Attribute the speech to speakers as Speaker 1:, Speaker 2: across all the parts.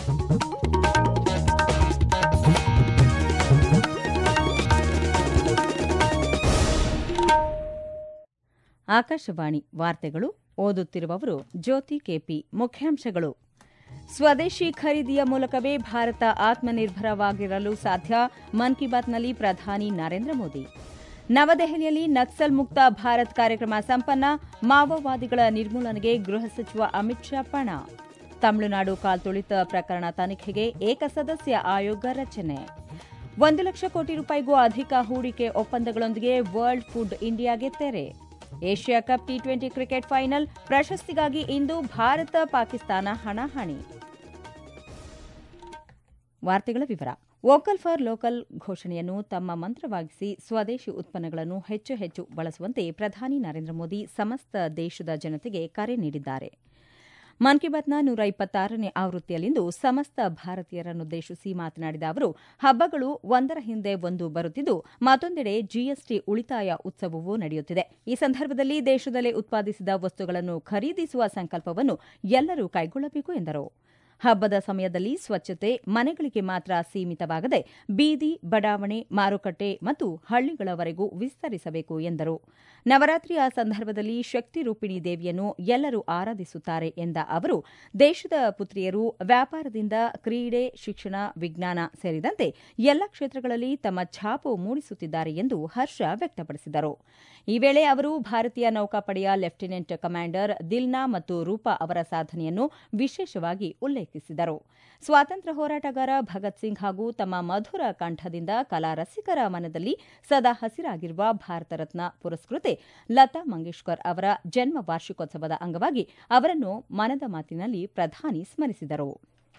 Speaker 1: ಆಕಾಶವಾಣಿ ವಾರ್ತೆಗಳು ಓದುತ್ತಿರುವವರು ಜ್ಯೋತಿ ಕೆಪಿ. ಮುಖ್ಯಾಂಶಗಳು: ಸ್ವದೇಶಿ ಖರೀದಿಯ ಮೂಲಕವೇ ಭಾರತ ಆತ್ಮನಿರ್ಭರವಾಗಿರಲು ಸಾಧ್ಯ, ಮನ್ ಕಿ ಬಾತ್ನಲ್ಲಿ ಪ್ರಧಾನಿ ನರೇಂದ್ರ ಮೋದಿ. ನವದೆಹಲಿಯಲ್ಲಿ ನಕ್ಸಲ್ ಮುಕ್ತ ಭಾರತ್ ಕಾರ್ಯಕ್ರಮ ಸಂಪನ್ನ, ಮಾವೋವಾದಿಗಳ ನಿರ್ಮೂಲನೆಗೆ ಗೃಹ ಸಚಿವ ಅಮಿತ್ ಶಾ ಪಣ. ತಮಿಳುನಾಡು ಕಾಲ್ತುಳಿತ ಪ್ರಕರಣ ತನಿಖೆಗೆ ಏಕಸದಸ್ಯ ಆಯೋಗ ರಚನೆ. 1 ಲಕ್ಷ ಕೋಟಿ ರೂಪಾಯಿಗೂ ಅಧಿಕ ಹೂಡಿಕೆ ಒಪ್ಪಂದಗಳೊಂದಿಗೆ ವರ್ಲ್ಡ್ ಫುಡ್ ಇಂಡಿಯಾಗೆ ತೆರೆ. ಏಷ್ಯಾ ಕಪ್ ಟಿ20 ಕ್ರಿಕೆಟ್ ಫೈನಲ್ ಪ್ರಶಸ್ತಿಗಾಗಿ ಇಂದು ಭಾರತ ಪಾಕಿಸ್ತಾನ ಹಣಾಹಣಿ. ವಾರ್ತೆಗಳ ವಿವರ. ವೋಕಲ್ ಫಾರ್ ಲೋಕಲ್ ಘೋಷಣೆಯನ್ನು ತಮ್ಮ ಮಂತ್ರವಾಗಿಸಿ ಸ್ವದೇಶಿ ಉತ್ಪನ್ನಗಳನ್ನು ಹೆಚ್ಚು ಹೆಚ್ಚು ಬಳಸುವಂತೆ ಪ್ರಧಾನಿ ನರೇಂದ್ರ ಮೋದಿ ಸಮಸ್ತ ದೇಶದ ಜನತೆಗೆ ಕರೆ ನೀಡಿದ್ದಾರೆ. ಮನ್ ಕಿ ಬಾತ್ನ 126ನೇ ಆವೃತ್ತಿಯಲ್ಲಿಂದು ಸಮಸ್ತ ಭಾರತೀಯರನ್ನುದ್ದೇಶಿಸಿ ಮಾತನಾಡಿದ ಅವರು, ಹಬ್ಬಗಳು ಒಂದರ ಹಿಂದೆ ಒಂದು ಬರುತ್ತಿದ್ದು, ಮತ್ತೊಂದೆಡೆ ಜಿಎಸ್ಟಿ ಉಳಿತಾಯ ಉತ್ಸವವೂ ನಡೆಯುತ್ತಿದೆ. ಈ ಸಂದರ್ಭದಲ್ಲಿ ದೇಶದಲ್ಲೇ ಉತ್ಪಾದಿಸಿದ ವಸ್ತುಗಳನ್ನು ಖರೀದಿಸುವ ಸಂಕಲ್ಪವನ್ನು ಎಲ್ಲರೂ ಕೈಗೊಳ್ಳಬೇಕು ಎಂದರು. ಹಬ್ಬದ ಸಮಯದಲ್ಲಿ ಸ್ವಚ್ಛತೆ ಮನೆಗಳಿಗೆ ಮಾತ್ರ ಸೀಮಿತವಾಗದೆ ಬೀದಿ, ಬಡಾವಣೆ, ಮಾರುಕಟ್ಟೆ ಮತ್ತು ಹಳ್ಳಿಗಳವರೆಗೂ ವಿಸ್ತರಿಸಬೇಕು ಎಂದರು. ನವರಾತ್ರಿಯ ಸಂದರ್ಭದಲ್ಲಿ ಶಕ್ತಿ ರೂಪಿಣಿ ದೇವಿಯನ್ನು ಎಲ್ಲರೂ ಆರಾಧಿಸುತ್ತಾರೆ ಎಂದ ಅವರು, ದೇಶದ ಪುತ್ರಿಯರು ವ್ಯಾಪಾರದಿಂದ ಕ್ರೀಡೆ, ಶಿಕ್ಷಣ, ವಿಜ್ಞಾನ ಸೇರಿದಂತೆ ಎಲ್ಲ ಕ್ಷೇತ್ರಗಳಲ್ಲಿ ತಮ್ಮ ಛಾಪು ಮೂಡಿಸುತ್ತಿದ್ದಾರೆ ಎಂದು ಹರ್ಷ ವ್ಯಕ್ತಪಡಿಸಿದರು. ಈ ವೇಳೆ ಅವರು ಭಾರತೀಯ ನೌಕಾಪಡೆಯ ಲೆಫ್ಟಿನೆಂಟ್ ಕಮಾಂಡರ್ ದಿಲ್ನಾ ಮತ್ತು ರೂಪಾ ಅವರ ಸಾಧನೆಯನ್ನು ವಿಶೇಷವಾಗಿ ಉಲ್ಲೇಖಿಸಿದರು. ಸ್ವಾತಂತ್ರ್ಯ ಹೋರಾಟಗಾರ ಭಗತ್ ಸಿಂಗ್ ಹಾಗೂ ತಮ್ಮ ಮಧುರ ಕಂಠದಿಂದ ಕಲಾ ರಸಿಕರ ಮನದಲ್ಲಿ ಸದಾ ಹಸಿರಾಗಿರುವ ಭಾರತ ರತ್ನ ಪುರಸ್ಕೃತೆ ಲತಾ ಮಂಗೇಶ್ಕರ್ ಅವರ ಜನ್ಮ ವಾರ್ಷಿಕೋತ್ಸವದ ಅಂಗವಾಗಿ ಅವರನ್ನು ಮನದ ಮಾತಿನಲ್ಲಿ ಪ್ರಧಾನಿ ಸ್ಮರಿಸಿದರು.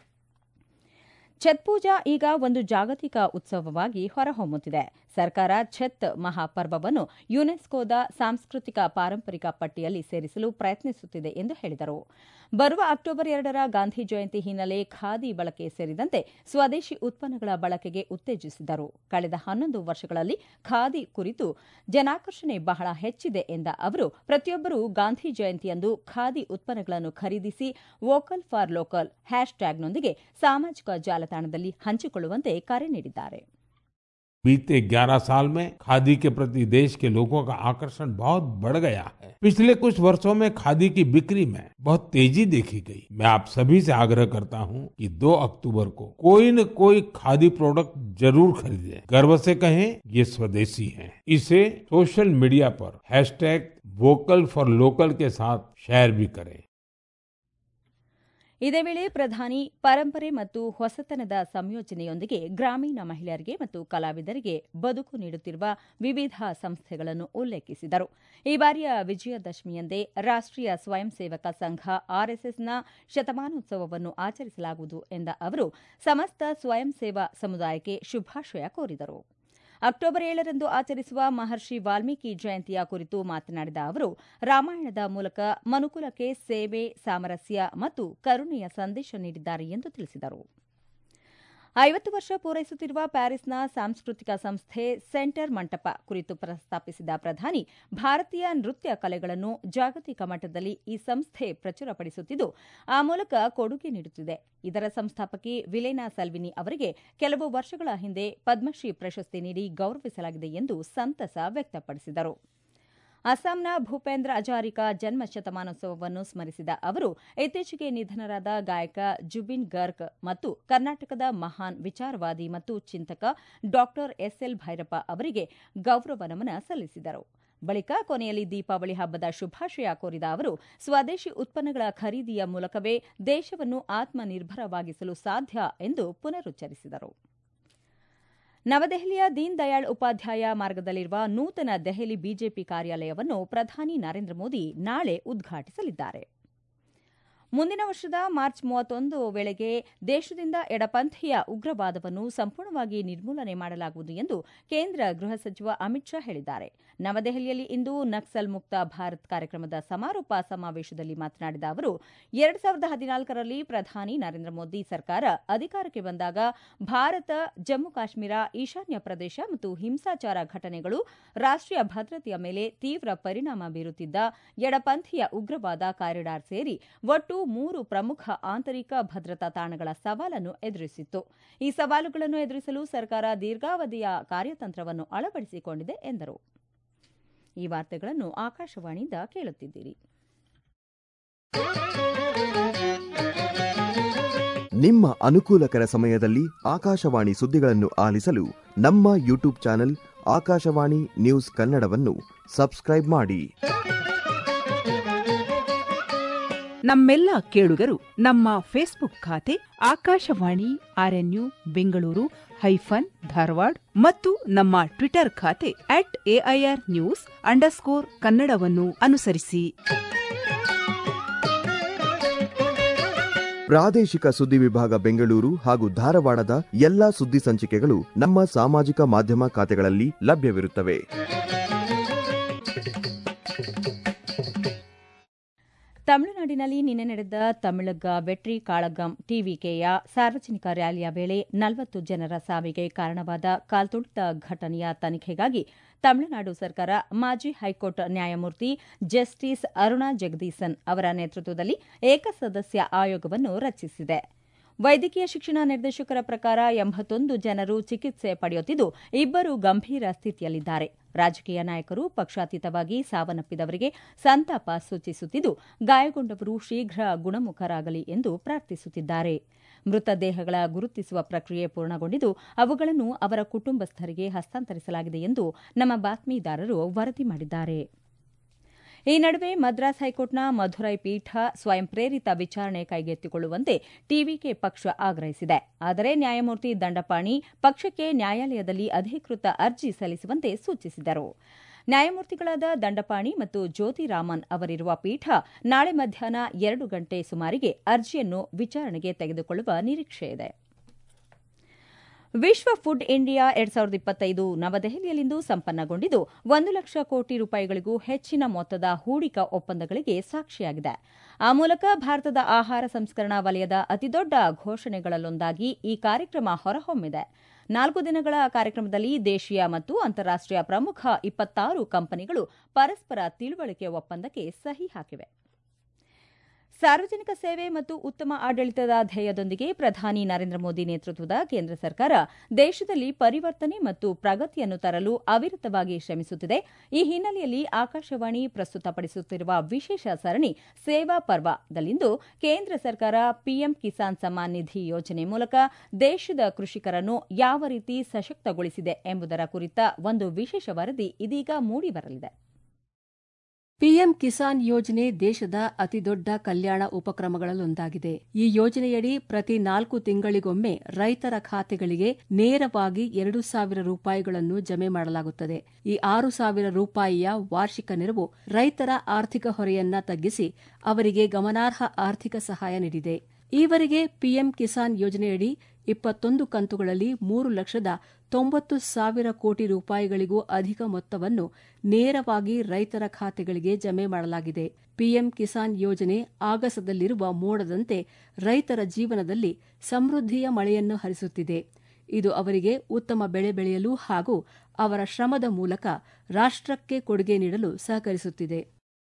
Speaker 1: ಛತ್ ಪೂಜಾ ಈಗ ಒಂದು ಜಾಗತಿಕ ಉತ್ಸವವಾಗಿ ಹೊರಹೊಮ್ಮುತ್ತಿದೆ. ಸರ್ಕಾರ ಛತ್ ಮಹಾಪರ್ವವನ್ನು ಯುನೆಸ್ಕೋದ ಸಾಂಸ್ಕೃತಿಕ ಪಾರಂಪರಿಕ ಪಟ್ಟಿಯಲ್ಲಿ ಸೇರಿಸಲು ಪ್ರಯತ್ನಿಸುತ್ತಿದೆ ಎಂದು ಹೇಳಿದರು. ಬರುವ ಅಕ್ಟೋಬರ್ 2ರ ಗಾಂಧಿ ಜಯಂತಿ ಹಿನ್ನೆಲೆ ಖಾದಿ ಬಳಕೆ ಸೇರಿದಂತೆ ಸ್ವದೇಶಿ ಉತ್ಪನ್ನಗಳ ಬಳಕೆಗೆ ಉತ್ತೇಜಿಸಿದರು. ಕಳೆದ 11 ವರ್ಷಗಳಲ್ಲಿ ಖಾದಿ ಕುರಿತು ಜನಾಕರ್ಷಣೆ ಬಹಳ ಹೆಚ್ಚಿದೆ ಎಂದ ಅವರು, ಪ್ರತಿಯೊಬ್ಬರೂ ಗಾಂಧಿ ಜಯಂತಿಯಂದು ಖಾದಿ ಉತ್ಪನ್ನಗಳನ್ನು ಖರೀದಿಸಿ ವೋಕಲ್ ಫಾರ್ ಲೋಕಲ್ ಹ್ಯಾಶ್ಟ್ಯಾಗ್ನೊಂದಿಗೆ ಸಾಮಾಜಿಕ ಜಾಲತಾಣದಲ್ಲಿ ಹಂಚಿಕೊಳ್ಳುವಂತೆ ಕರೆ ನೀಡಿದ್ದಾರೆ.
Speaker 2: बीते 11 साल में खादी के प्रति देश के लोगों का आकर्षण बहुत बढ़ गया है। पिछले कुछ वर्षों में खादी की बिक्री में बहुत तेजी देखी गई। मैं आप सभी से आग्रह करता हूं कि 2 अक्टूबर को कोई न कोई खादी प्रोडक्ट जरूर खरीदें। गर्व से कहें ये स्वदेशी है। इसे सोशल मीडिया पर #वोकल फॉर लोकल के साथ शेयर भी करें.
Speaker 1: ಇದೇ ವೇಳೆ ಪ್ರಧಾನಿ ಪರಂಪರೆ ಮತ್ತು ಹೊಸತನದ ಸಂಯೋಜನೆಯೊಂದಿಗೆ ಗ್ರಾಮೀಣ ಮಹಿಳೆಯರಿಗೆ ಮತ್ತು ಕಲಾವಿದರಿಗೆ ಬದುಕು ನೀಡುತ್ತಿರುವ ವಿವಿಧ ಸಂಸ್ಥೆಗಳನ್ನು ಉಲ್ಲೇಖಿಸಿದರು. ಈ ಬಾರಿಯ ವಿಜಯದಶಮಿಯಂದೇ ರಾಷ್ಟ್ರೀಯ ಸ್ವಯಂ ಸೇವಕ ಸಂಘ ಆರ್ಎಸ್ಎಸ್ನ ಶತಮಾನೋತ್ಸವವನ್ನು ಆಚರಿಸಲಾಗುವುದು ಎಂದ ಅವರು, ಸಮಸ್ತ ಸ್ವಯಂ ಸೇವಾ ಸಮುದಾಯಕ್ಕೆ ಶುಭಾಶಯ ಕೋರಿದರು. ಅಕ್ಟೋಬರ್ 7ರಂದು ಆಚರಿಸುವ ಮಹರ್ಷಿ ವಾಲ್ಮೀಕಿ ಜಯಂತಿಯ ಕುರಿತು ಮಾತನಾಡಿದ ಅವರು, ರಾಮಾಯಣದ ಮೂಲಕ ಮನುಕುಲಕ್ಕೆ ಸೇವೆ, ಸಾಮರಸ್ಯ ಮತ್ತು ಕರುಣೆಯ ಸಂದೇಶ ನೀಡಿದ್ದಾರೆ ಎಂದು ತಿಳಿಸಿದರು. 50 ವರ್ಷ ಪೂರೈಸುತ್ತಿರುವ ಪ್ಯಾರಿಸ್ನ ಸಾಂಸ್ಕೃತಿಕ ಸಂಸ್ಥೆ ಸೆಂಟರ್ ಮಂಟಪ ಕುರಿತು ಪ್ರಸ್ತಾಪಿಸಿದ ಪ್ರಧಾನಿ, ಭಾರತೀಯ ನೃತ್ಯ ಕಲೆಗಳನ್ನು ಜಾಗತಿಕ ಮಟ್ಟದಲ್ಲಿ ಈ ಸಂಸ್ಥೆ ಪ್ರಚುರಪಡಿಸುತ್ತಿದ್ದು, ಆ ಮೂಲಕ ಕೊಡುಗೆ ನೀಡುತ್ತಿದೆ. ಇದರ ಸಂಸ್ಥಾಪಕಿ ವಿಲೇನಾ ಸಲ್ವಿನಿ ಅವರಿಗೆ ಕೆಲವು ವರ್ಷಗಳ ಹಿಂದೆ ಪದ್ಮಶ್ರೀ ಪ್ರಶಸ್ತಿ ನೀಡಿ ಗೌರವಿಸಲಾಗಿದೆ ಎಂದು ಸಂತಸ ವ್ಯಕ್ತಪಡಿಸಿದರು. ಅಸ್ಸಾಂನ ಭೂಪೇಂದ್ರ ಹಜಾರಿಕಾ ಜನ್ಮ ಶತಮಾನೋತ್ಸವವನ್ನು ಸ್ಮರಿಸಿದ ಅವರು, ಇತ್ತೀಚೆಗೆ ನಿಧನರಾದ ಗಾಯಕ ಜುಬಿನ್ ಗರ್ಗ್ ಮತ್ತು ಕರ್ನಾಟಕದ ಮಹಾನ್ ವಿಚಾರವಾದಿ ಮತ್ತು ಚಿಂತಕ ಡಾ ಎಸ್ಎಲ್ ಭೈರಪ್ಪ ಅವರಿಗೆ ಗೌರವ ನಮನ ಸಲ್ಲಿಸಿದರು. ಬಳಿಕ ಕೊನೆಯಲ್ಲಿ ದೀಪಾವಳಿ ಹಬ್ಬದ ಶುಭಾಶಯ ಕೋರಿದ ಅವರು, ಸ್ವದೇಶಿ ಉತ್ಪನ್ನಗಳ ಖರೀದಿಯ ಮೂಲಕವೇ ದೇಶವನ್ನು ಆತ್ಮನಿರ್ಭರವಾಗಿಸಲು ಸಾಧ್ಯ ಎಂದು ಪುನರುಚ್ಚರಿಸಿದರು. ನವದೆಹಲಿಯ ದೀನ್ ದಯಾಳ್ ಉಪಾಧ್ಯಾಯ ಮಾರ್ಗದಲ್ಲಿರುವ ನೂತನ ದೆಹಲಿ ಬಿಜೆಪಿ ಕಾರ್ಯಾಲಯವನ್ನು ಪ್ರಧಾನಿ ನರೇಂದ್ರ ಮೋದಿ ನಾಳೆ ಉದ್ಘಾಟಿಸಲಿದ್ದಾರೆ. ಮುಂದಿನ ವರ್ಷದ ಮಾರ್ಚ್ 31 ವೇಳೆಗೆ ದೇಶದಿಂದ ಎಡಪಂಥೀಯ ಉಗ್ರವಾದವನ್ನು ಸಂಪೂರ್ಣವಾಗಿ ನಿರ್ಮೂಲನೆ ಮಾಡಲಾಗುವುದು ಎಂದು ಕೇಂದ್ರ ಗೃಹ ಸಚಿವ ಅಮಿತ್ ಶಾ ಹೇಳಿದ್ದಾರೆ. ನವದೆಹಲಿಯಲ್ಲಿ ಇಂದು ನಕ್ಸಲ್ ಮುಕ್ತ ಭಾರತ್ ಕಾರ್ಯಕ್ರಮದ ಸಮಾರೋಪ ಸಮಾವೇಶದಲ್ಲಿ ಮಾತನಾಡಿದ ಅವರು, 2014ರಲ್ಲಿ ಪ್ರಧಾನಿ ನರೇಂದ್ರ ಮೋದಿ ಸರ್ಕಾರ ಅಧಿಕಾರಕ್ಕೆ ಬಂದಾಗ ಭಾರತ, ಜಮ್ಮು ಕಾಶ್ಮೀರ, ಈಶಾನ್ಯ ಪ್ರದೇಶ ಮತ್ತು ಹಿಂಸಾಚಾರ ಘಟನೆಗಳು ರಾಷ್ಟ್ರೀಯ ಭದ್ರತೆಯ ಮೇಲೆ ತೀವ್ರ ಪರಿಣಾಮ ಬೀರುತ್ತಿದ್ದ ಎಡಪಂಥೀಯ ಉಗ್ರವಾದ ಕಾರಿಡಾರ್ ಸೇರಿ ಒಟ್ಟು ಇದು 3 ಪ್ರಮುಖ ಆಂತರಿಕ ಭದ್ರತಾ ತಾಣಗಳ ಸವಾಲನ್ನು ಎದುರಿಸಿತ್ತು. ಈ ಸವಾಲುಗಳನ್ನು ಎದುರಿಸಲು ಸರ್ಕಾರ ದೀರ್ಘಾವಧಿಯ ಕಾರ್ಯತಂತ್ರವನ್ನು ಅಳವಡಿಸಿಕೊಂಡಿದೆ ಎಂದರು. ಈ ವಾರ್ತೆಗಳನ್ನು ಆಕಾಶವಾಣಿಯಿಂದ ಕೇಳುತ್ತಿದ್ದೀರಿ.
Speaker 3: ನಿಮ್ಮ ಅನುಕೂಲಕರ ಸಮಯದಲ್ಲಿ ಆಕಾಶವಾಣಿ ಸುದ್ದಿಗಳನ್ನು ಆಲಿಸಲು ನಮ್ಮ ಯೂಟ್ಯೂಬ್ ಚಾನೆಲ್ ಆಕಾಶವಾಣಿ ನ್ಯೂಸ್ ಕನ್ನಡವನ್ನು ಸಬ್ಸ್ಕ್ರೈಬ್ ಮಾಡಿ.
Speaker 4: ನಮ್ಮೆಲ್ಲ ಕೇಳುಗರು ನಮ್ಮ ಫೇಸ್ಬುಕ್ ಖಾತೆ ಆಕಾಶವಾಣಿ ಆರ್ಎನ್ಯು ಬೆಂಗಳೂರು ಧಾರವಾಡ ಮತ್ತು ನಮ್ಮ ಟ್ವಿಟರ್ ಖಾತೆ @AIR News _ಕನ್ನಡವನ್ನು ಅನುಸರಿಸಿ.
Speaker 3: ಪ್ರಾದೇಶಿಕ ಸುದ್ದಿ ವಿಭಾಗ ಬೆಂಗಳೂರು ಹಾಗೂ ಧಾರವಾಡದ ಎಲ್ಲಾ ಸುದ್ದಿ ಸಂಚಿಕೆಗಳು ನಮ್ಮ ಸಾಮಾಜಿಕ ಮಾಧ್ಯಮ ಖಾತೆಗಳಲ್ಲಿ ಲಭ್ಯವಿರುತ್ತವೆ.
Speaker 1: ತಮಿಳುನಾಡಿನಲ್ಲಿ ನಿನ್ನೆ ನಡೆದ ತಮಿಳಗ ವೆಟ್ರಿ ಕಾಳಗಂ ಟಿವಿಕೆಯ ಸಾರ್ವಜನಿಕ ರ್ಯಾಲಿಯ ವೇಳೆ 40 ಜನರ ಸಾವಿಗೆ ಕಾರಣವಾದ ಕಾಲ್ತುಳಿತ ಘಟನೆಯ ತನಿಖೆಗಾಗಿ ತಮಿಳುನಾಡು ಸರ್ಕಾರ ಮಾಜಿ ಹೈಕೋರ್ಟ್ ನ್ಯಾಯಮೂರ್ತಿ ಜಸ್ಟಿಸ್ ಅರುಣಾ ಜಗದೀಸನ್ ಅವರ ನೇತೃತ್ವದಲ್ಲಿ ಏಕಸದಸ್ಯ ಆಯೋಗವನ್ನು ರಚಿಸಿದೆ. ವೈದ್ಯಕೀಯ ಶಿಕ್ಷಣ ನಿರ್ದೇಶಕರ ಪ್ರಕಾರ 81 ಜನರು ಚಿಕಿತ್ಸೆ ಪಡೆಯುತ್ತಿದ್ದು 2 ಗಂಭೀರ ಸ್ಥಿತಿಯಲ್ಲಿದ್ದಾರೆ. ರಾಜಕೀಯ ನಾಯಕರು ಪಕ್ಷಾತೀತವಾಗಿ ಸಾವನ್ನಪ್ಪಿದವರಿಗೆ ಸಂತಾಪ ಸೂಚಿಸುತ್ತಿದ್ದು, ಗಾಯಗೊಂಡವರು ಶೀಘ್ರ ಗುಣಮುಖರಾಗಲಿ ಎಂದು ಪ್ರಾರ್ಥಿಸುತ್ತಿದ್ದಾರೆ. ಮೃತದೇಹಗಳ ಗುರುತಿಸುವ ಪ್ರಕ್ರಿಯೆ ಪೂರ್ಣಗೊಂಡಿದ್ದು, ಅವುಗಳನ್ನು ಅವರ ಕುಟುಂಬಸ್ಥರಿಗೆ ಹಸ್ತಾಂತರಿಸಲಾಗಿದೆ ಎಂದು ನಮ್ಮ ಬಾತ್ಮೀದಾರರು ವರದಿ ಮಾಡಿದ್ದಾರೆ. ಈ ನಡುವೆ ಮದ್ರಾಸ್ ಹೈಕೋರ್ಟ್ನ ಮಧುರೈ ಪೀಠ ಸ್ವಯಂ ಪ್ರೇರಿತ ವಿಚಾರಣೆ ಕೈಗೆತ್ತಿಕೊಳ್ಳುವಂತೆ ಟಿವಿಕೆ ಪಕ್ಷ ಆಗ್ರಹಿಸಿದೆ. ಆದರೆ ನ್ಯಾಯಮೂರ್ತಿ ದಂಡಪಾಣಿ ಪಕ್ಷಕ್ಕೆ ನ್ಯಾಯಾಲಯದಲ್ಲಿ ಅಧಿಕೃತ ಅರ್ಜಿ ಸಲ್ಲಿಸುವಂತೆ ಸೂಚಿಸಿದರು. ನ್ಯಾಯಮೂರ್ತಿಗಳಾದ ದಂಡಪಾಣಿ ಮತ್ತು ಜ್ಯೋತಿರಾಮನ್ ಅವರಿರುವ ಪೀಠ ನಾಳೆ ಮಧ್ಯಾಹ್ನ 2 ಗಂಟೆ ಸುಮಾರಿಗೆ ಅರ್ಜಿಯನ್ನು ವಿಚಾರಣೆಗೆ ತೆಗೆದುಕೊಳ್ಳುವ ನಿರೀಕ್ಷೆಯಿದೆ. ವಿಶ್ವ ಫುಡ್ ಇಂಡಿಯಾ 2025 ನವದೆಹಲಿಯಲ್ಲಿಂದು ಸಂಪನ್ನಗೊಂಡಿದ್ದು 1 ಲಕ್ಷ ಕೋಟಿ ರೂಪಾಯಿಗಳಿಗೂ ಹೆಚ್ಚಿನ ಮೊತ್ತದ ಹೂಡಿಕಾ ಒಪ್ಪಂದಗಳಿಗೆ ಸಾಕ್ಷಿಯಾಗಿದೆ. ಆ ಮೂಲಕ ಭಾರತದ ಆಹಾರ ಸಂಸ್ಕರಣಾ ವಲಯದ ಅತಿದೊಡ್ಡ ಘೋಷಣೆಗಳಲ್ಲೊಂದಾಗಿ ಈ ಕಾರ್ಯಕ್ರಮ ಹೊರಹೊಮ್ಮಿದೆ. 4 ದಿನಗಳ ಕಾರ್ಯಕ್ರಮದಲ್ಲಿ ದೇಶೀಯ ಮತ್ತು ಅಂತಾರಾಷ್ಟೀಯ ಪ್ರಮುಖ 26 ಕಂಪನಿಗಳು ಪರಸ್ಪರ ತಿಳುವಳಿಕೆ ಒಪ್ಪಂದಕ್ಕೆ ಸಹಿ ಹಾಕಿವೆ. ಸಾರ್ವಜನಿಕ ಸೇವೆ ಮತ್ತು ಉತ್ತಮ ಆಡಳಿತದ ಧ್ಯೇಯದೊಂದಿಗೆ ಪ್ರಧಾನಿ ನರೇಂದ್ರ ಮೋದಿ ನೇತೃತ್ವದ ಕೇಂದ್ರ ಸರ್ಕಾರ ದೇಶದಲ್ಲಿ ಪರಿವರ್ತನೆ ಮತ್ತು ಪ್ರಗತಿಯನ್ನು ತರಲು ಅವಿರತವಾಗಿ ಶ್ರಮಿಸುತ್ತಿದೆ. ಈ ಹಿನ್ನೆಲೆಯಲ್ಲಿ ಆಕಾಶವಾಣಿ ಪ್ರಸ್ತುತಪಡಿಸುತ್ತಿರುವ ವಿಶೇಷ ಸರಣಿ ಸೇವಾ ಪರ್ವದಲ್ಲಿಂದು ಕೇಂದ್ರ ಸರ್ಕಾರ ಪಿಎಂ ಕಿಸಾನ್ ಸಮ್ಮಾನ್ ನಿಧಿ ಯೋಜನೆ ಮೂಲಕ ದೇಶದ ಕೃಷಿಕರನ್ನು ಯಾವ ರೀತಿ ಸಶಕ್ತಗೊಳಿಸಿದೆ ಎಂಬುದರ ಕುರಿತ ಒಂದು ವಿಶೇಷ ವರದಿ ಇದೀಗ ಮೂಡಿಬರಲಿದೆ.
Speaker 5: ಪಿಎಂ ಕಿಸಾನ್ ಯೋಜನೆ ದೇಶದ ಅತಿದೊಡ್ಡ ಕಲ್ಯಾಣ ಉಪಕ್ರಮಗಳಲ್ಲೊಂದಾಗಿದೆ. ಈ ಯೋಜನೆಯಡಿ ಪ್ರತಿ 4 ತಿಂಗಳಿಗೊಮ್ಮೆ ರೈತರ ಖಾತೆಗಳಿಗೆ ನೇರವಾಗಿ 2,000 ರೂಪಾಯಿಗಳನ್ನು ಜಮೆ ಮಾಡಲಾಗುತ್ತದೆ. ಈ 6,000 ರೂಪಾಯಿಯ ವಾರ್ಷಿಕ ನೆರವು ರೈತರ ಆರ್ಥಿಕ ಹೊರೆಯನ್ನ ತಗ್ಗಿಸಿ ಅವರಿಗೆ ಗಮನಾರ್ಹ ಆರ್ಥಿಕ ಸಹಾಯ ನೀಡಿದೆ. ಈವರೆಗೆ ಪಿಎಂ ಕಿಸಾನ್ ಯೋಜನೆಯಡಿ 21 ಕಂತುಗಳಲ್ಲಿ 3,90,000 ಕೋಟಿ ರೂಪಾಯಿಗಳಿಗೂ ಅಧಿಕ ಮೊತ್ತವನ್ನು ನೇರವಾಗಿ ರೈತರ ಖಾತೆಗಳಿಗೆ ಜಮೆ ಮಾಡಲಾಗಿದೆ. ಪಿಎಂ ಕಿಸಾನ್ ಯೋಜನೆ ಆಗಸದಲ್ಲಿರುವ ಮೋಡದಂತೆ ರೈತರ ಜೀವನದಲ್ಲಿ ಸಮೃದ್ಧಿಯ ಮಳೆಯನ್ನು ಹರಿಸುತ್ತಿದೆ. ಇದು ಅವರಿಗೆ ಉತ್ತಮ ಬೆಳೆ ಬೆಳೆಯಲು ಹಾಗೂ ಅವರ ಶ್ರಮದ ಮೂಲಕ ರಾಷ್ಟ್ರಕ್ಕೆ ಕೊಡುಗೆ ನೀಡಲು ಸಹಕರಿಸುತ್ತಿದೆ.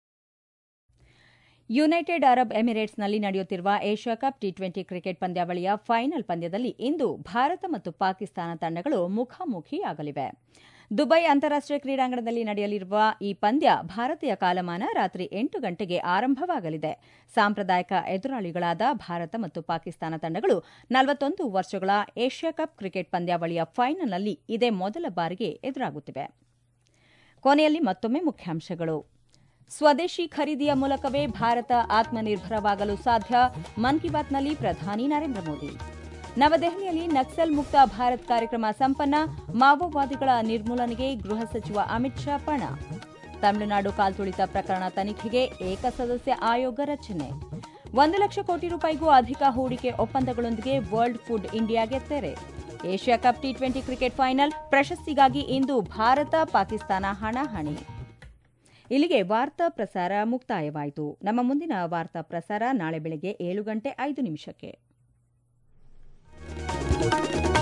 Speaker 1: ಯುನೈಟೆಡ್ ಅರಬ್ ಎಮಿರೇಟ್ಸ್ನಲ್ಲಿ ನಡೆಯುತ್ತಿರುವ ಏಷ್ಯಾ ಕಪ್ ಟಿ20 ಕ್ರಿಕೆಟ್ ಪಂದ್ಯಾವಳಿಯ ಫೈನಲ್ ಪಂದ್ಯದಲ್ಲಿ ಇಂದು ಭಾರತ ಮತ್ತು ಪಾಕಿಸ್ತಾನ ತಂಡಗಳು ಮುಖಾಮುಖಿಯಾಗಲಿವೆ. ದುಬೈ ಅಂತಾರಾಷ್ಟೀಯ ಕ್ರೀಡಾಂಗಣದಲ್ಲಿ ನಡೆಯಲಿರುವ ಈ ಪಂದ್ಯ ಭಾರತೀಯ ಕಾಲಮಾನ ರಾತ್ರಿ 8 ಗಂಟೆಗೆ ಆರಂಭವಾಗಲಿದೆ. ಸಾಂಪ್ರದಾಯಿಕ ಎದುರಾಳಿಗಳಾದ ಭಾರತ ಮತ್ತು ಪಾಕಿಸ್ತಾನ ತಂಡಗಳು 41 ವರ್ಷಗಳ ಏಷ್ಯಾ ಕಪ್ ಕ್ರಿಕೆಟ್ ಪಂದ್ಯಾವಳಿಯ ಫೈನಲ್ನಲ್ಲಿ ಇದೇ ಮೊದಲ ಬಾರಿಗೆ ಎದುರಾಗುತ್ತಿವೆ. ಕೊನೆಯಲ್ಲಿ ಮತ್ತೊಮ್ಮೆ ಮುಖ್ಯಾಂಶಗಳು. ಸ್ವದೇಶಿ ಖರೀದಿಯ ಮೂಲಕವೇ ಭಾರತ ಆತ್ಮನಿರ್ಭರವಾಗಲು ಸಾಧ್ಯ, ಮನ್ ಕಿ ಬಾತ್ನಲ್ಲಿ ಪ್ರಧಾನಿ ನರೇಂದ್ರ ಮೋದಿ. ನವದೆಹಲಿಯಲ್ಲಿ ನಕ್ಸಲ್ ಮುಕ್ತ ಭಾರತ್ ಕಾರ್ಯಕ್ರಮ ಸಂಪನ್ನ, ಮಾವೋವಾದಿಗಳ ನಿರ್ಮೂಲನೆಗೆ ಗೃಹ ಸಚಿವ ಅಮಿತ್ ಶಾ ಪಣ. ತಮಿಳುನಾಡು ಕಾಲ್ತುಳಿತ ಪ್ರಕರಣ ತನಿಖೆಗೆ ಏಕಸದಸ್ಯ ಆಯೋಗ ರಚನೆ. 1 ಲಕ್ಷ ಕೋಟಿ ರೂಪಾಯಿಗೂ ಅಧಿಕ ಹೂಡಿಕೆ ಒಪ್ಪಂದಗಳೊಂದಿಗೆ ವರ್ಲ್ಡ್ ಫುಡ್ ಇಂಡಿಯಾಗೆ ತೆರೆ. ಏಷ್ಯಾ ಕಪ್ ಟಿ20 ಕ್ರಿಕೆಟ್ ಫೈನಲ್, ಪ್ರಶಸ್ತಿಗಾಗಿ ಇಂದು ಭಾರತ ಪಾಕಿಸ್ತಾನ ಹಣಾಹಣಿ. ಇಲ್ಲಿಗೆ ವಾರ್ತಾ ಪ್ರಸಾರ ಮುಕ್ತಾಯವಾಯಿತು. ನಮ್ಮ ಮುಂದಿನ ವಾರ್ತಾ ಪ್ರಸಾರ ನಾಳೆ ಬೆಳಗ್ಗೆ 7:05 ನಿಮಿಷಕ್ಕೆ.